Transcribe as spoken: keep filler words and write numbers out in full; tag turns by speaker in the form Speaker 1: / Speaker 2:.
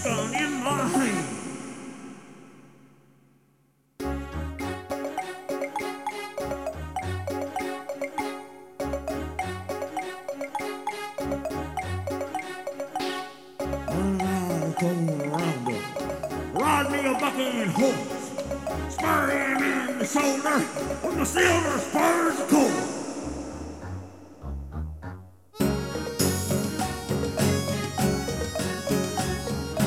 Speaker 1: gun in my hand. One hour going around her. Ride me a bucking horse. Spur him in the shoulder with my silver spurs.